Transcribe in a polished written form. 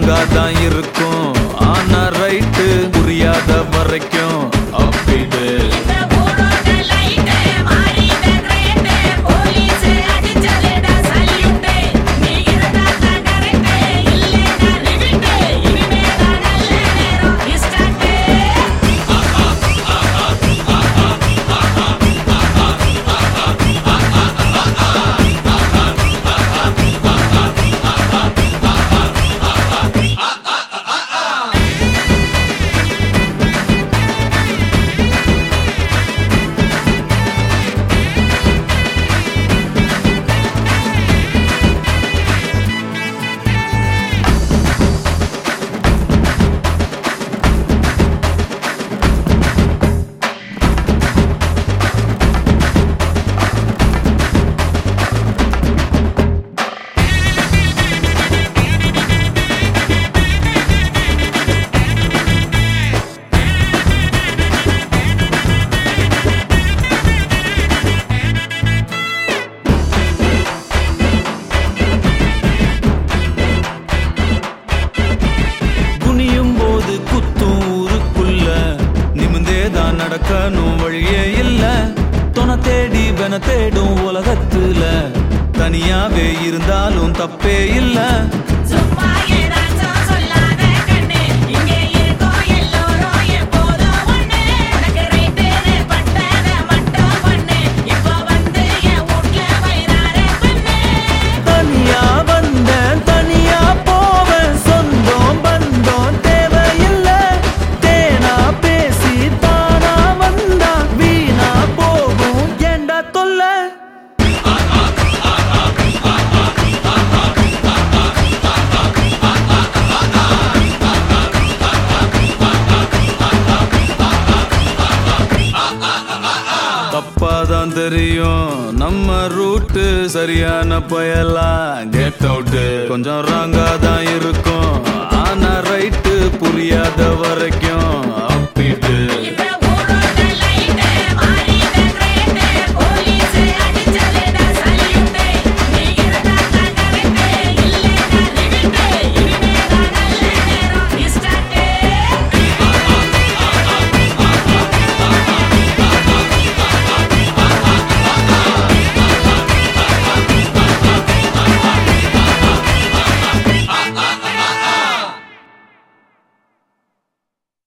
ராங்கா தான் இருக்கும். ஆனா ரைட்டு புரியாத வரைக்கும் அப்பிடு. நடக்கணும் வழியே இல்ல. தொன தேடி வென தேடும் உலகத்துல தனியாவே இருந்தாலும் தப்பே இல்ல. தப்பாதான் தெரியும் நம்ம ரூட்டு, சரியான பயலா கெட் அவுட். கொஞ்சம் ராங்கா தான் இருக்கும். ஆனா ரைட்டு புரியாத வரைக்கும்